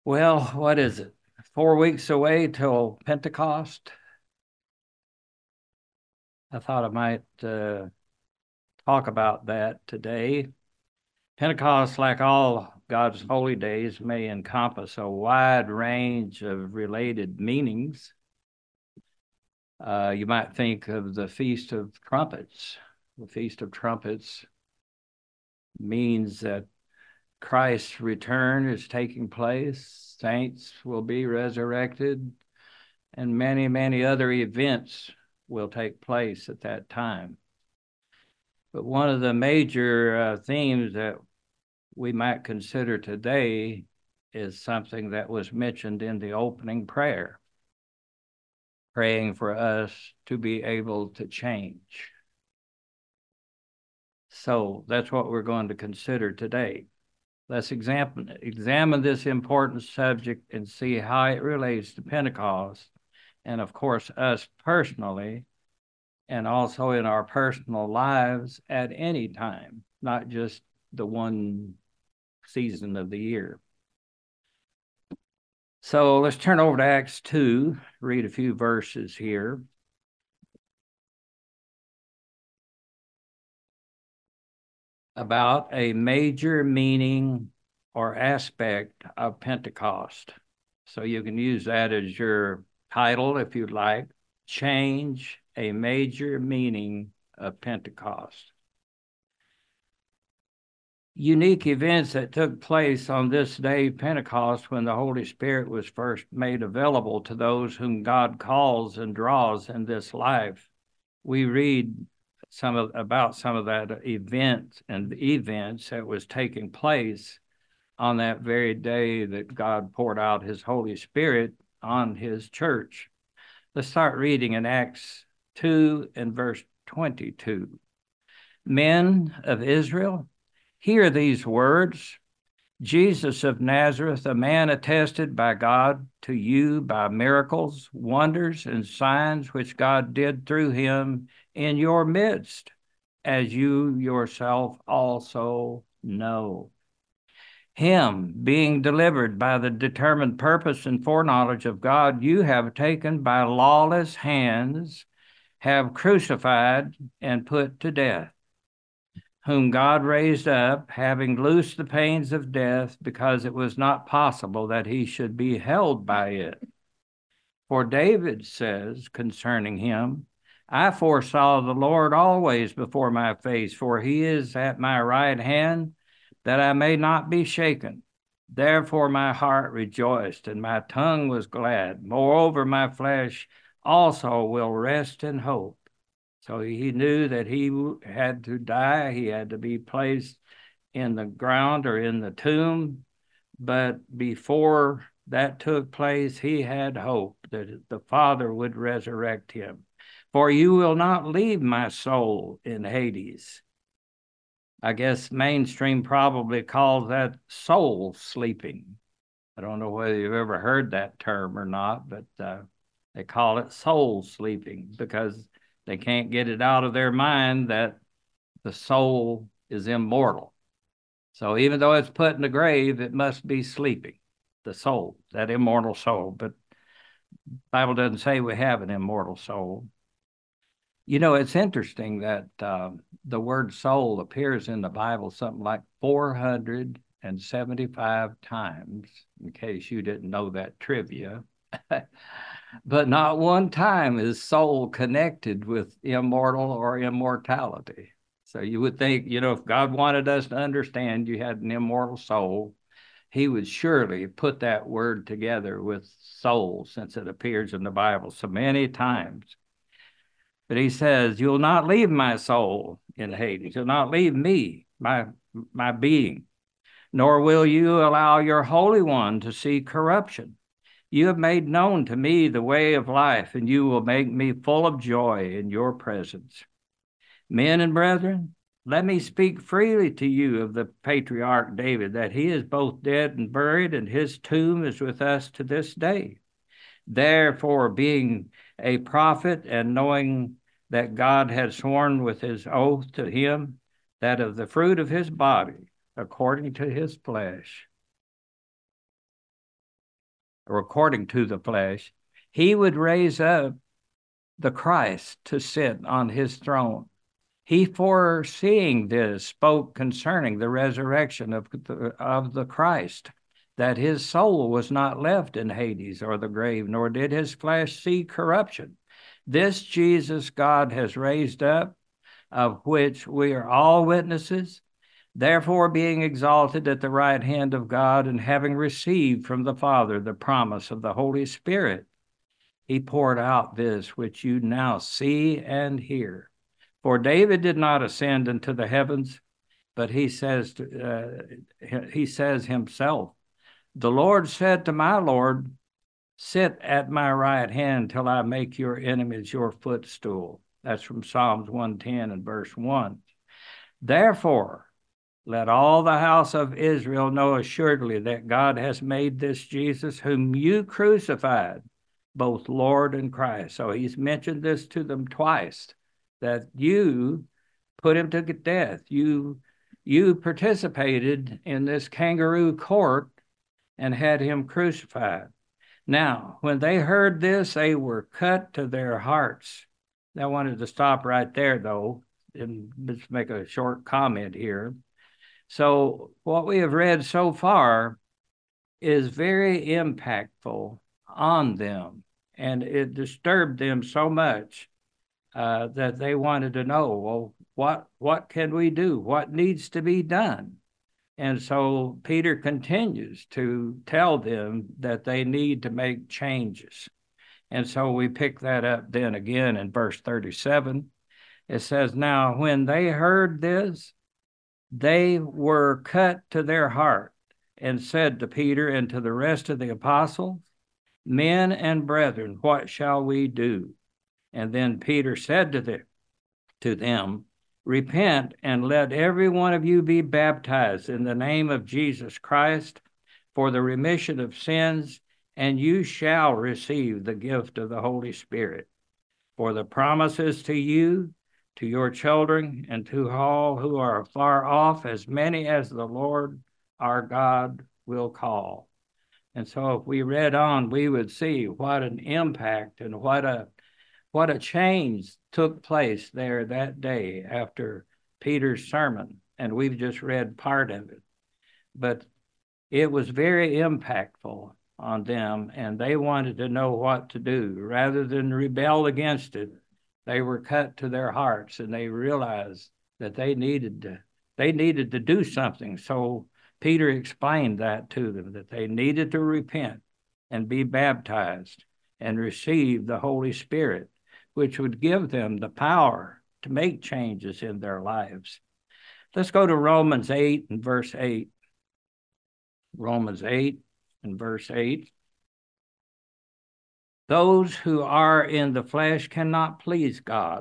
Well, what is it? 4 weeks away till Pentecost. I thought I might talk about that today. Pentecost, like all God's holy days, may encompass a wide range of related meanings. You might think of the Feast of Trumpets. The Feast of Trumpets means that Christ's return is taking place, saints will be resurrected, and many, many other events will take place at that time. But one of the major themes that we might consider today is something that was mentioned in the opening prayer, praying for us to be able to change. So that's what we're going to consider today. Let's examine this important subject and see how it relates to Pentecost, and of course, us personally, and also in our personal lives at any time, not just the one season of the year. So let's turn over to Acts 2, read a few verses here. About a major meaning or aspect of Pentecost. So you can use that as your title if you'd like. Change, a major meaning of Pentecost. Unique events that took place on this day, Pentecost, when the Holy Spirit was first made available to those whom God calls and draws in this life. We read about some of that event and the events that was taking place on that very day that God poured out his Holy Spirit on his church. Let's start reading in Acts 2 and verse 22. Men of Israel, hear these words. Jesus of Nazareth, a man attested by God to you by miracles, wonders, and signs which God did through him in your midst, as you yourself also know. Him, being delivered by the determined purpose and foreknowledge of God, you have taken by lawless hands, have crucified and put to death, whom God raised up, having loosed the pains of death, because it was not possible that he should be held by it. For David says concerning him, I foresaw the Lord always before my face, for he is at my right hand, that I may not be shaken. Therefore my heart rejoiced, and my tongue was glad. Moreover, my flesh also will rest in hope. So he knew that he had to die. He had to be placed in the ground or in the tomb. But before that took place, he had hope that the Father would resurrect him. For you will not leave my soul in Hades. I guess mainstream probably calls that soul sleeping. I don't know whether you've ever heard that term or not, but they call it soul sleeping because they can't get it out of their mind that the soul is immortal. So even though it's put in the grave, it must be sleeping, the soul, that immortal soul. But the Bible doesn't say we have an immortal soul. You know, it's interesting that the word soul appears in the Bible something like 475 times, in case you didn't know that trivia. But not one time is soul connected with immortal or immortality. So you would think, you know, if God wanted us to understand you had an immortal soul, he would surely put that word together with soul, since it appears in the Bible so many times. But he says, you'll not leave my soul in Hades. You'll not leave me, my being, nor will you allow your Holy One to see corruption. You have made known to me the way of life, and you will make me full of joy in your presence. Men and brethren, let me speak freely to you of the patriarch David, that he is both dead and buried, and his tomb is with us to this day. Therefore, being a prophet and knowing that God had sworn with his oath to him that of the fruit of his body, according to his flesh, or according to the flesh, he would raise up the Christ to sit on his throne. He, foreseeing this, spoke concerning the resurrection of the Christ, that his soul was not left in Hades or the grave, nor did his flesh see corruption. This Jesus God has raised up, of which we are all witnesses. Therefore, being exalted at the right hand of God, and having received from the Father the promise of the Holy Spirit, he poured out this which you now see and hear. For David did not ascend into the heavens, but he says himself, the Lord said to my Lord, sit at my right hand till I make your enemies your footstool. That's from Psalms 110 and verse 1. Therefore, let all the house of Israel know assuredly that God has made this Jesus, whom you crucified, both Lord and Christ. So he's mentioned this to them twice, that you put him to death. You participated in this kangaroo court and had him crucified. Now, when they heard this, they were cut to their hearts. I wanted to stop right there, though, and just make a short comment here. So what we have read so far is very impactful on them, and it disturbed them so much that they wanted to know, well, what can we do? What needs to be done? And so Peter continues to tell them that they need to make changes. And so we pick that up then again in verse 37. It says, now when they heard this, they were cut to their heart and said to Peter and to the rest of the apostles, men and brethren, what shall we do? And then Peter said to them, repent and let every one of you be baptized in the name of Jesus Christ for the remission of sins, and you shall receive the gift of the Holy Spirit. For the promises to you, to your children, and to all who are far off, as many as the Lord our God will call. And so if we read on, we would see what an impact and what a change took place there that day after Peter's sermon. And we've just read part of it. But it was very impactful on them, and they wanted to know what to do. Rather than rebel against it, they were cut to their hearts, and they realized that they needed to do something. So Peter explained that to them, that they needed to repent and be baptized and receive the Holy Spirit, which would give them the power to make changes in their lives. Let's go to Romans 8 and verse 8. Romans 8 and verse 8. Those who are in the flesh cannot please God.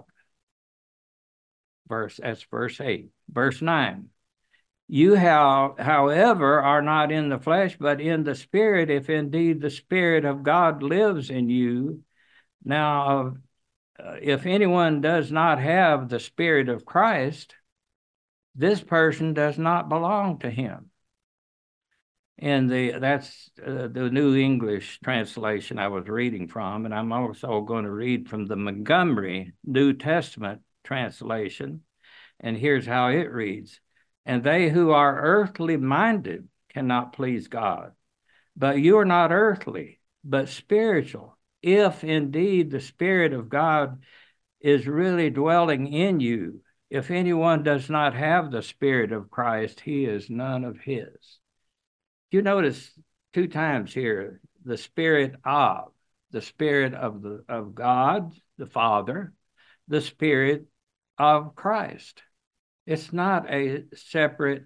That's verse 8. Verse 9. You, however, are not in the flesh, but in the Spirit, if indeed the Spirit of God lives in you. Now, if anyone does not have the Spirit of Christ, this person does not belong to him. And that's the New English translation I was reading from, and I'm also going to read from the Montgomery New Testament translation. And here's how it reads. And they who are earthly minded cannot please God. But you are not earthly, but spiritual, if indeed the Spirit of God is really dwelling in you. If anyone does not have the Spirit of Christ, he is none of his. You notice two times here, the Spirit of God, the Father, the Spirit of Christ. It's not a separate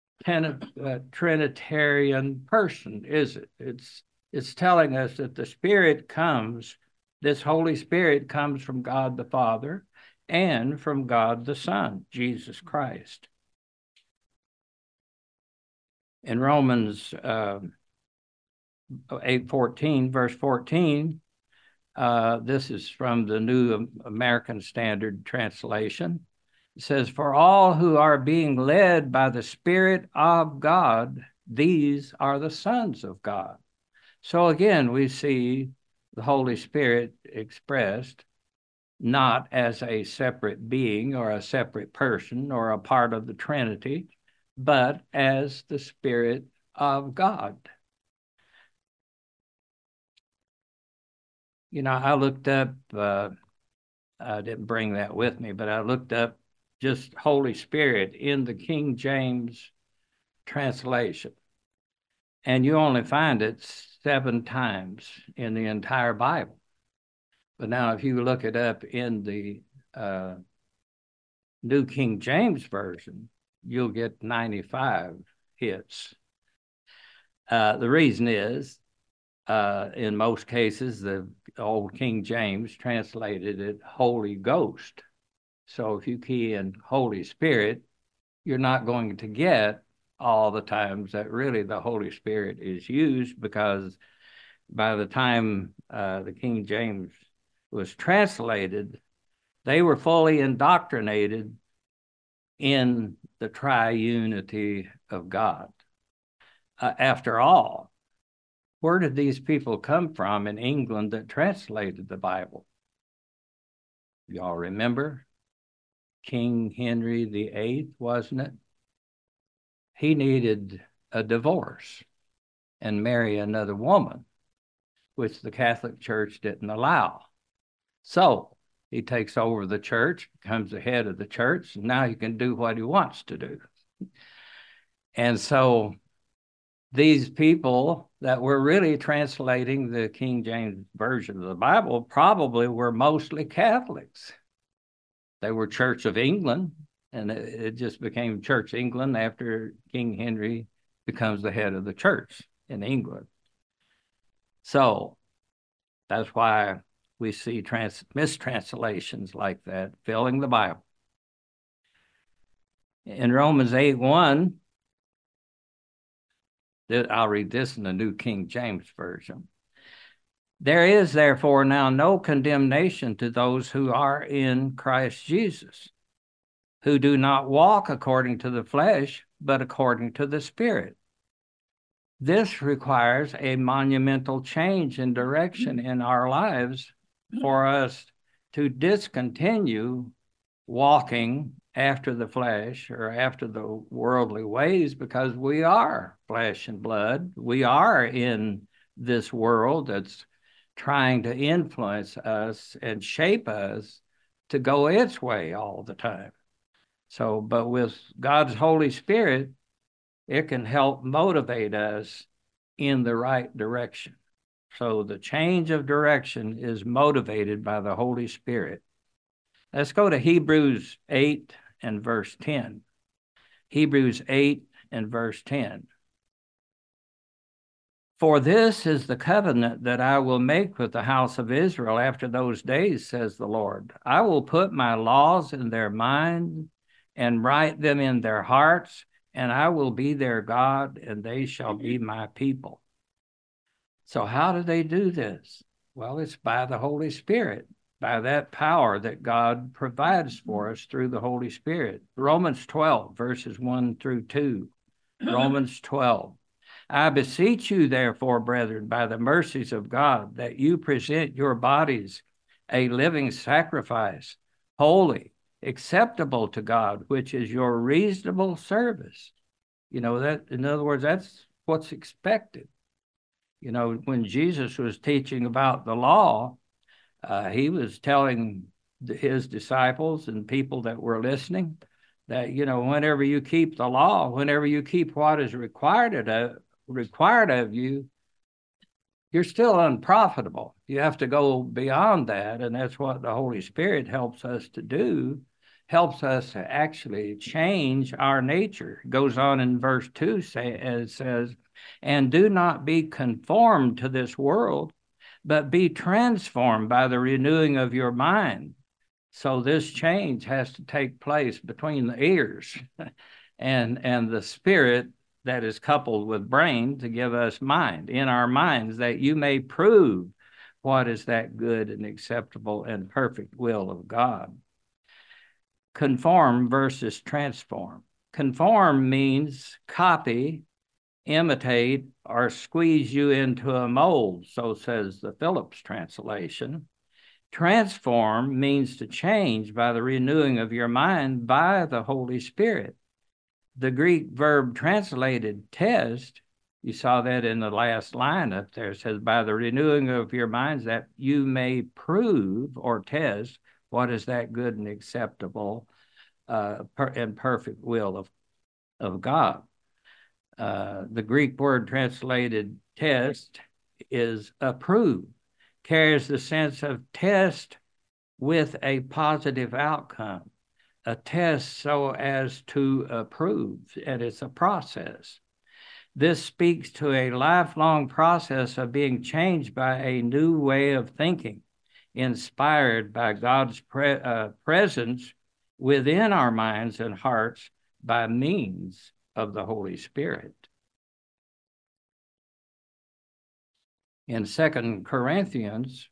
Trinitarian person, is it? It's telling us that the Spirit comes, this Holy Spirit comes from God the Father and from God the Son, Jesus Christ. In Romans 8:14, verse 14, this is from the New American Standard Translation. It says, for all who are being led by the Spirit of God, these are the sons of God. So again, we see the Holy Spirit expressed not as a separate being or a separate person or a part of the Trinity, but as the Spirit of God. You know, I looked up, I didn't bring that with me, but I looked up just Holy Spirit in the King James translation. And you only find it 7 times in the entire Bible. But now, if you look it up in the New King James Version, you'll get 95 hits. The reason is, in most cases, the old King James translated it Holy Ghost. So if you key in Holy Spirit, you're not going to get all the times that really the Holy Spirit is used, because by the time the King James was translated, they were fully indoctrinated in the triunity of God. After all, where did these people come from in England that translated the Bible? Y'all remember? King Henry VIII, wasn't it? He needed a divorce and marry another woman, which the Catholic Church didn't allow. So he takes over the church, becomes the head of the church, and now he can do what he wants to do. And so these people that were really translating the King James Version of the Bible probably were mostly Catholics. They were Church of England, and it just became Church England after King Henry becomes the head of the church in England. So that's why we see mistranslations like that filling the Bible. In Romans 8:1, I'll read this in the New King James Version. There is therefore now no condemnation to those who are in Christ Jesus, who do not walk according to the flesh, but according to the Spirit. This requires a monumental change in direction in our lives for us to discontinue walking after the flesh or after the worldly ways, because we are flesh and blood. We are in this world that's trying to influence us and shape us to go its way all the time. So, but with God's Holy Spirit, it can help motivate us in the right direction. So the change of direction is motivated by the Holy Spirit. Let's go to Hebrews 8 and verse 10. Hebrews 8 and verse 10. For this is the covenant that I will make with the house of Israel after those days, says the Lord. I will put my laws in their mind and write them in their hearts, and I will be their God, and they shall be my people. So how do they do this? Well, it's by the Holy Spirit, by that power that God provides for us through the Holy Spirit. Romans 12, verses 1 through 2. Romans 12. I beseech you, therefore, brethren, by the mercies of God, that you present your bodies a living sacrifice, holy, acceptable to God, which is your reasonable service. You know, that, in other words, that's what's expected. You know, when Jesus was teaching about the law, he was telling his disciples and people that were listening that, you know, whenever you keep the law, whenever you keep what is required of you, you're still unprofitable. You have to go beyond that, and that's what the Holy Spirit helps us to do, helps us to actually change our nature. It goes on in verse 2, it says, and do not be conformed to this world, but be transformed by the renewing of your mind. So this change has to take place between the ears and the spirit that is coupled with brain to give us mind in our minds, that you may prove what is that good and acceptable and perfect will of God. Conform versus transform. Conform means copy imitate or squeeze you into a mold, so says the Phillips translation. Transform means to change by the renewing of your mind by the Holy Spirit. The Greek verb translated test, you saw that in the last line up there, it says, by the renewing of your minds that you may prove or test what is that good and acceptable and perfect will of God. The Greek word translated test is approve, carries the sense of test with a positive outcome, a test so as to approve, and it's a process. This speaks to a lifelong process of being changed by a new way of thinking, inspired by God's presence within our minds and hearts by means of the Holy Spirit. In 2 Corinthians,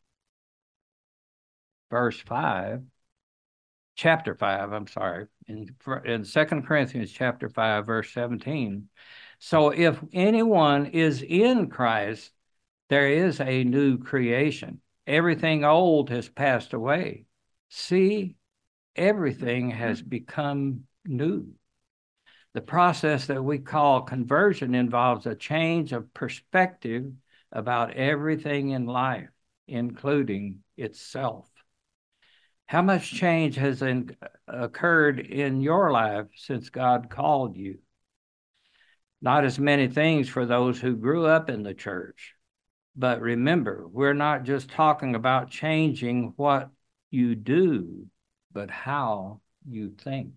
chapter 5, in 2 Corinthians chapter 5, verse 17, so if anyone is in Christ, there is a new creation. Everything old has passed away. See, everything has become new. The process that we call conversion involves a change of perspective about everything in life, including itself. How much change has occurred in your life since God called you? Not as many things for those who grew up in the church. But remember, we're not just talking about changing what you do, but how you think.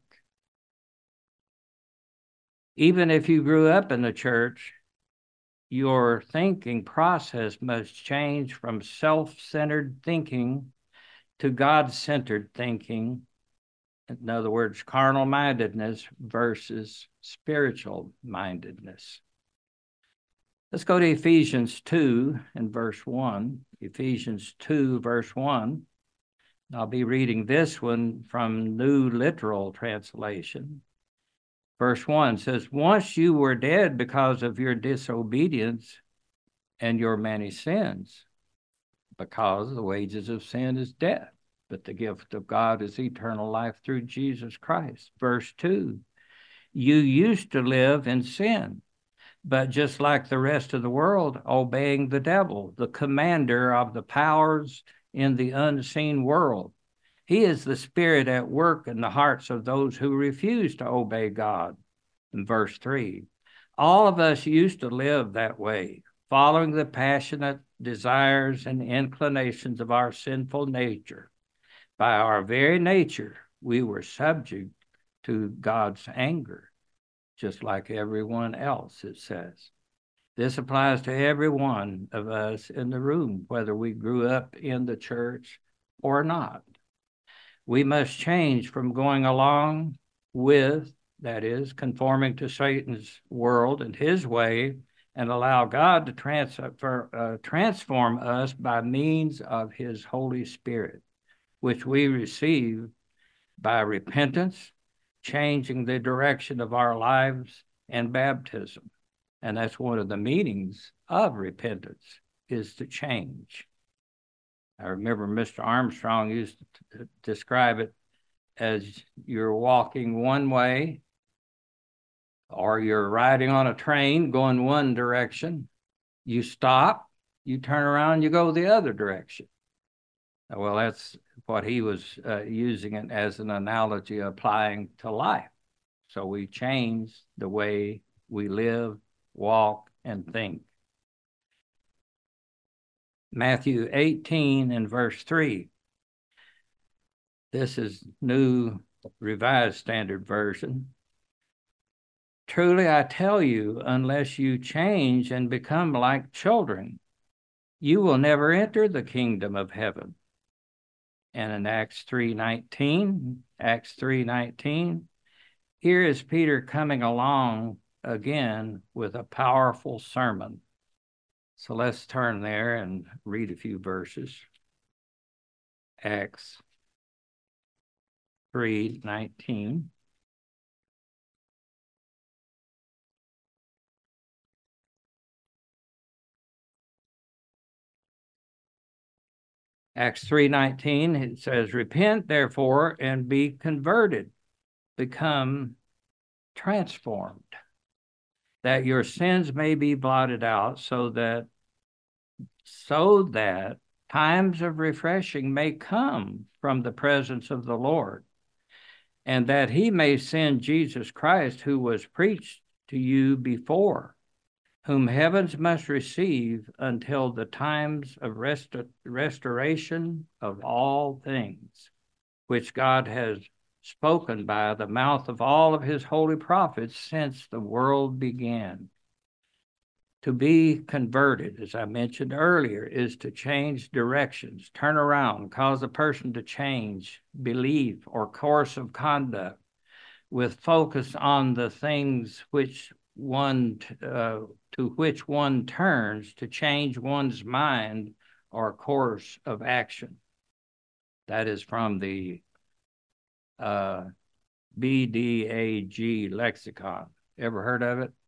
Even if you grew up in the church, your thinking process must change from self-centered thinking to God-centered thinking. In other words, carnal mindedness versus spiritual mindedness. Let's go to Ephesians 2 and verse 1. Ephesians 2, verse 1. I'll be reading this one from New Literal Translation. Verse 1 says, once you were dead because of your disobedience and your many sins, because the wages of sin is death, but the gift of God is eternal life through Jesus Christ. Verse 2, you used to live in sin, but just like the rest of the world, obeying the devil, the commander of the powers in the unseen world. He is the spirit at work in the hearts of those who refuse to obey God. In verse 3, all of us used to live that way, following the passionate desires and inclinations of our sinful nature. By our very nature, we were subject to God's anger, just like everyone else, it says. This applies to every one of us in the room, whether we grew up in the church or not. We must change from going along with, that is, conforming to Satan's world and his way, and allow God to transform us by means of his Holy Spirit, which we receive by repentance, changing the direction of our lives, and baptism. And that's one of the meanings of repentance, is to change. I remember Mr. Armstrong used to describe it as you're walking one way, or you're riding on a train going one direction. You stop, you turn around, you go the other direction. Well, that's what he was using it as an analogy applying to life. So we change the way we live, walk, and think. Matthew 18 and verse 3. This is New Revised Standard Version. Truly I tell you, unless you change and become like children, you will never enter the kingdom of heaven. And in Acts 3:19, here is Peter coming along again with a powerful sermon. So let's turn there and read a few verses. Acts 3:19. Acts 3:19, it says, repent therefore and be converted, become transformed, that your sins may be blotted out, so that times of refreshing may come from the presence of the Lord, and that he may send Jesus Christ, who was preached to you before, whom heavens must receive until the times of restoration of all things, which God has spoken by the mouth of all of his holy prophets since the world began. To be converted, as I mentioned earlier, is to change directions, turn around, cause a person to change belief or course of conduct with focus on the things which to which one turns to change one's mind or course of action. That is from the BDAG lexicon. Ever heard of it?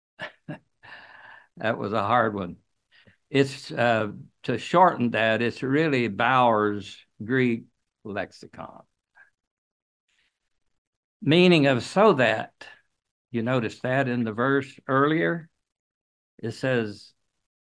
That was a hard one. It's to shorten that, it's really Bauer's Greek lexicon. Meaning of so that, you notice that in the verse earlier? It says,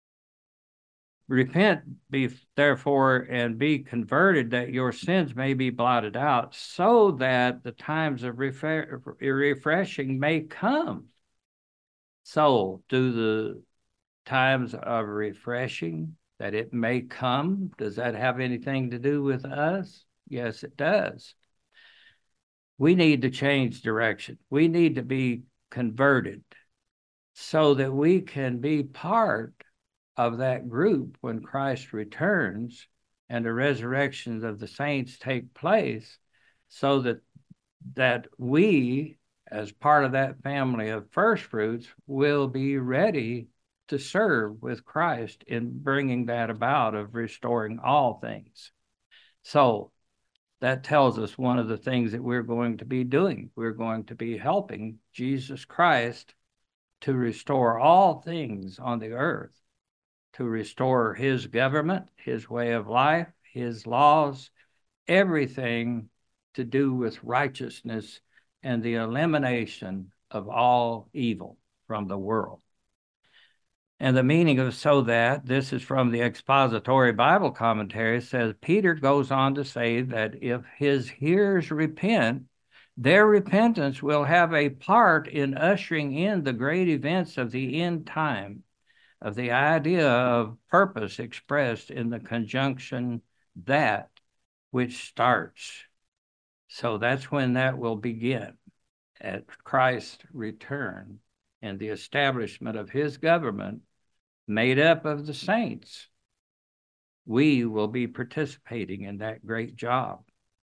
repent therefore and be converted, that your sins may be blotted out, so that the times of refreshing may come. So do the times of refreshing, that it may come, does that have anything to do with us? Yes, it does. We need to change direction. We need to be converted so that we can be part of that group when Christ returns and the resurrections of the saints take place, so that we, as part of that family of first fruits, will be ready to serve with Christ in bringing that about of restoring all things. So that tells us one of the things that we're going to be doing. We're going to be helping Jesus Christ to restore all things on the earth, to restore his government, his way of life, his laws, everything to do with righteousness and the elimination of all evil from the world. And the meaning of so that, this is from the Expository Bible Commentary, says Peter goes on to say that if his hearers repent, their repentance will have a part in ushering in the great events of the end time, of the idea of purpose expressed in the conjunction that which starts. So that's when that will begin, at Christ's return and the establishment of his government made up of the saints. We will be participating in that great job.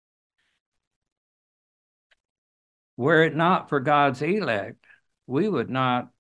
Were it not for God's elect, he would not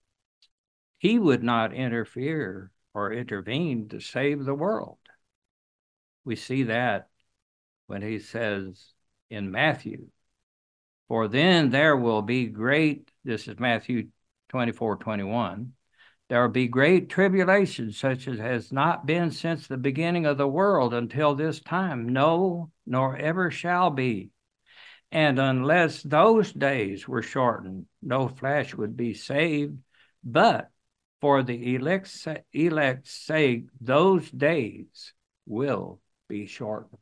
interfere or intervene to save the world. We see that when he says in Matthew, for then there will be great, this is Matthew 24:21, there will be great tribulation, such as has not been since the beginning of the world until this time, no, nor ever shall be. And unless those days were shortened, no flesh would be saved. But for the elect's sake, those days will be shortened.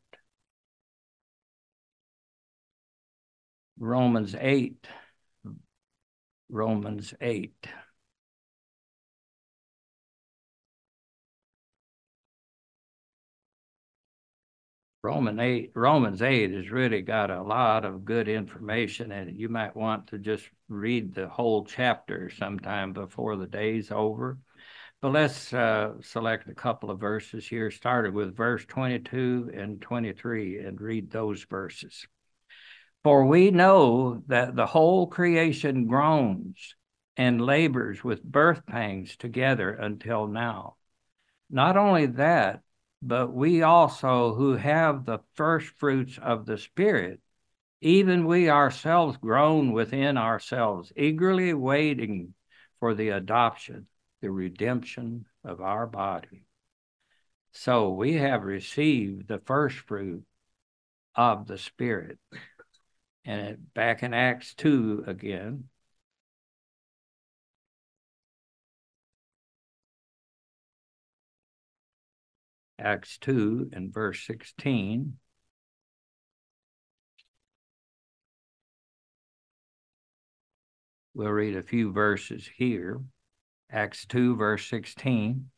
Romans 8. Romans 8. Romans 8 has really got a lot of good information, and you might want to just read the whole chapter sometime before the day's over. But let's select a couple of verses here, started with verse 22 and 23, and read those verses. For we know that the whole creation groans and labors with birth pangs together until now. Not only that, but we also who have the first fruits of the Spirit, even we ourselves groan within ourselves, eagerly waiting for the adoption, the redemption of our body. So we have received the first fruit of the Spirit. And back in Acts 2 again, Acts 2 and verse 16. We'll read a few verses here. Acts 2, verse 16.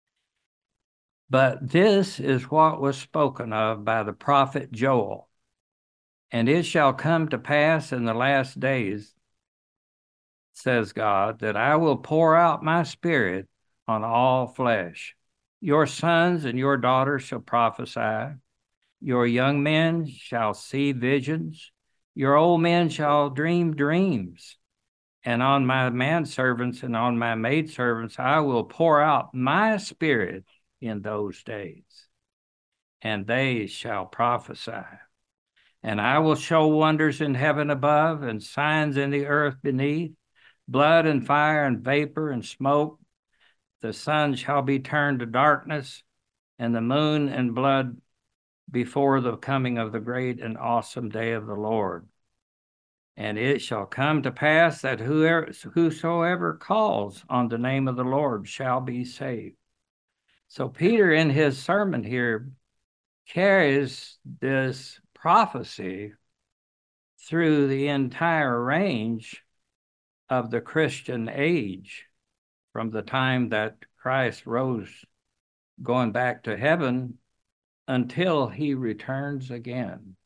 But this is what was spoken of by the prophet Joel. And it shall come to pass in the last days, says God, that I will pour out my spirit on all flesh. Your sons and your daughters shall prophesy. Your young men shall see visions. Your old men shall dream dreams. And on my manservants and on my maidservants I will pour out my spirit in those days, and they shall prophesy. And I will show wonders in heaven above and signs in the earth beneath, blood and fire and vapor and smoke. The sun shall be turned to darkness, and the moon and blood before the coming of the great and awesome day of the Lord. And it shall come to pass that whosoever calls on the name of the Lord shall be saved. So Peter, in his sermon here, carries this prophecy through the entire range of the Christian age, from the time that Christ rose, going back to heaven, until he returns again.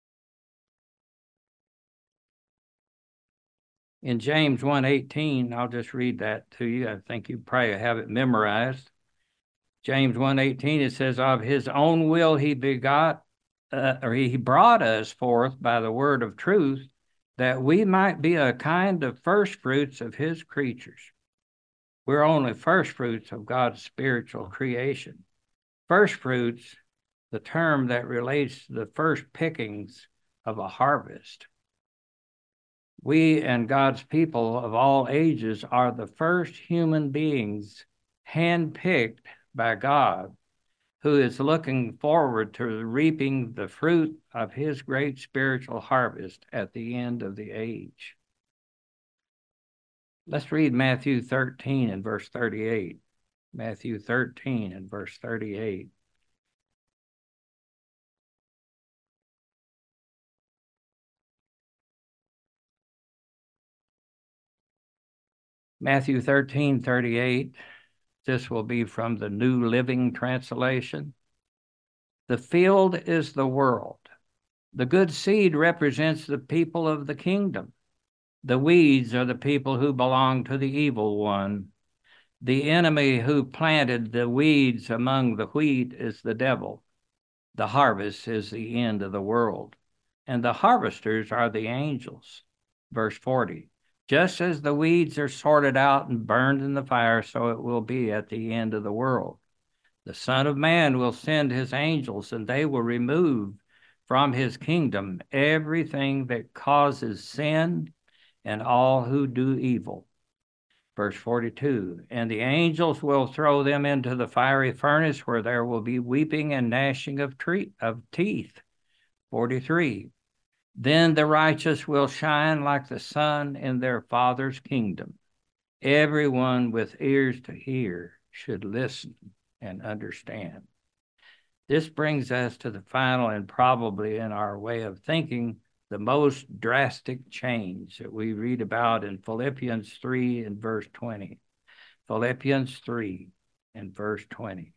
In James 1:18, I'll just read that to you. I think you probably have it memorized. James 1:18, it says, of his own will he begot, or he brought us forth by the word of truth, that we might be a kind of first fruits of his creatures. We're only first fruits of God's spiritual creation. First fruits, the term that relates to the first pickings of a harvest. We and God's people of all ages are the first human beings handpicked by God, who is looking forward to reaping the fruit of his great spiritual harvest at the end of the age. Let's read Matthew 13 and verse 38. Matthew 13 and verse 38. Matthew 13:38. This will be from the New Living Translation. The field is the world. The good seed represents the people of the kingdom. The weeds are the people who belong to the evil one. The enemy who planted the weeds among the wheat is the devil. The harvest is the end of the world, and the harvesters are the angels. Verse 40. Just as the weeds are sorted out and burned in the fire, so it will be at the end of the world. The Son of Man will send his angels, and they will remove from his kingdom everything that causes sin and all who do evil. Verse 42, and the angels will throw them into the fiery furnace, where there will be weeping and gnashing of teeth. 43, then the righteous will shine like the sun in their Father's kingdom. Everyone with ears to hear should listen and understand. This brings us to the final, and probably in our way of thinking, the most drastic change that we read about in Philippians 3 and verse 20. Philippians 3 and verse 20.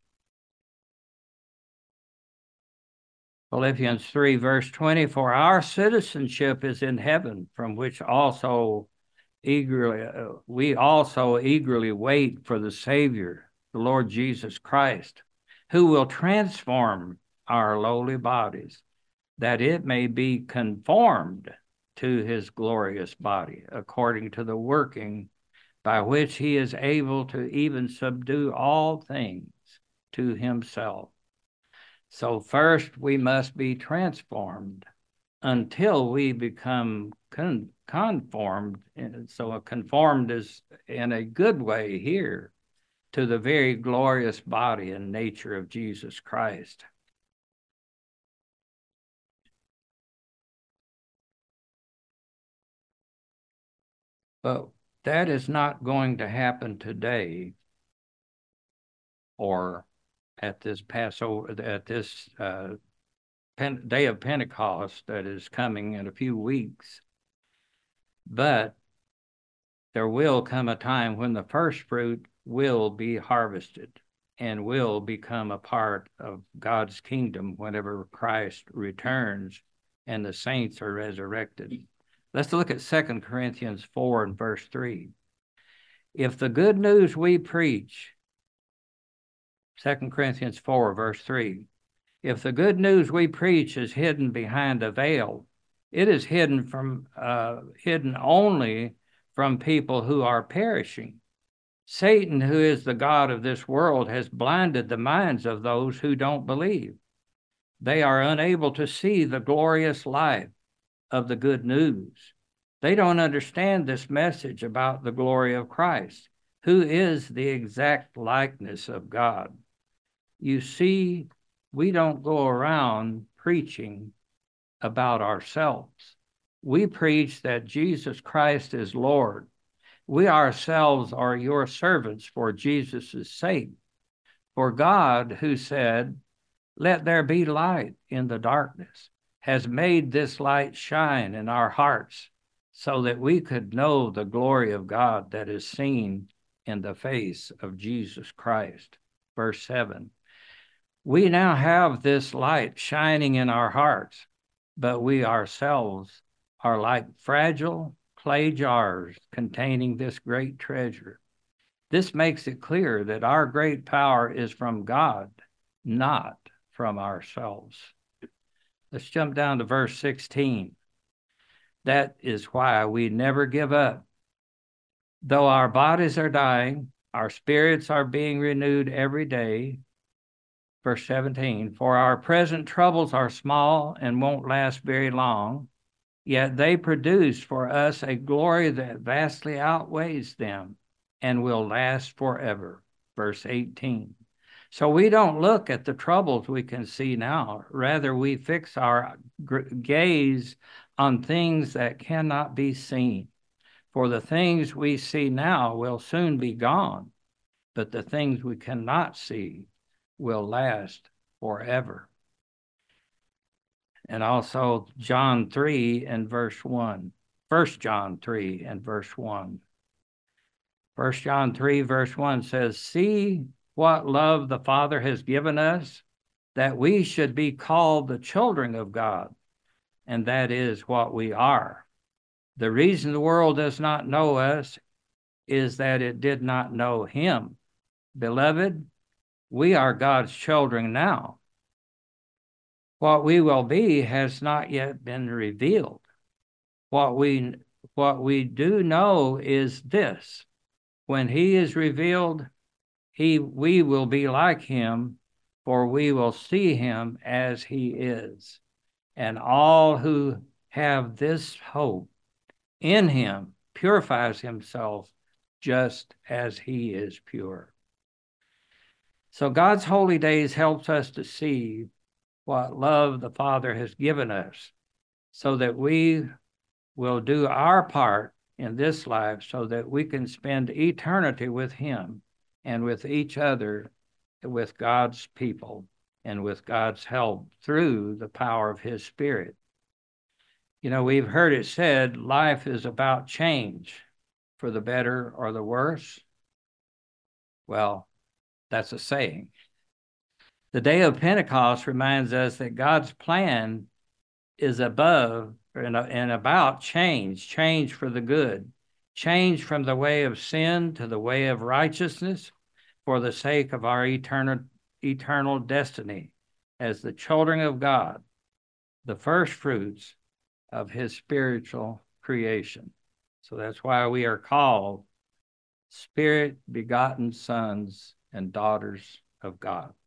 Philippians 3 verse 20, for our citizenship is in heaven, from which also we also eagerly wait for the Savior, the Lord Jesus Christ, who will transform our lowly bodies, that it may be conformed to his glorious body, according to the working by which he is able to even subdue all things to himself. So first we must be transformed until we become conformed. So conformed is in a good way here, to the very glorious body and nature of Jesus Christ. But that is not going to happen today or at this Passover, at this day of Pentecost that is coming in a few weeks. But there will come a time when the first fruit will be harvested and will become a part of God's kingdom whenever Christ returns and the saints are resurrected. Let's look at 2 Corinthians 4 and verse 3. If the good news we preach, 2 Corinthians 4 verse 3, if the good news we preach is hidden behind a veil, it is hidden only from people who are perishing. Satan, who is the god of this world, has blinded the minds of those who don't believe. They are unable to see the glorious light of the good news. They don't understand this message about the glory of Christ, who is the exact likeness of God. You see, we don't go around preaching about ourselves. We preach that Jesus Christ is Lord. We ourselves are your servants for Jesus' sake. For God, who said, "Let there be light in the darkness," has made this light shine in our hearts so that we could know the glory of God that is seen in the face of Jesus Christ. Verse 7. We now have this light shining in our hearts, but we ourselves are like fragile clay jars containing this great treasure. This makes it clear that our great power is from God, not from ourselves. Let's jump down to verse 16. That is why we never give up. Though our bodies are dying, our spirits are being renewed every day. Verse 17, for our present troubles are small and won't last very long, yet they produce for us a glory that vastly outweighs them and will last forever. Verse 18. So we don't look at the troubles we can see now. Rather, we fix our gaze on things that cannot be seen. For the things we see now will soon be gone, but the things we cannot see will last forever. And also John 3 and verse 1. 1 John 3 and verse 1. 1 John 3 verse 1 says, see what love the Father has given us, that we should be called the children of God. And that is what we are. The reason the world does not know us is that it did not know him. Beloved, we are God's children now. What we will be has not yet been revealed. What we do know is this: when he is revealed, we will be like him, for we will see him as he is. And all who have this hope in him purifies himself just as he is pure. So God's holy days helps us to see what love the Father has given us, so that we will do our part in this life so that we can spend eternity with him and with each other, with God's people, and with God's help through the power of his Spirit. You know, we've heard it said, life is about change for the better or the worse. Well, that's a saying. The day of Pentecost reminds us that God's plan is above and about change for the good, change from the way of sin to the way of righteousness for the sake of our eternal destiny as the children of God, the first fruits of his spiritual creation. So that's why we are called spirit-begotten sons and daughters of God.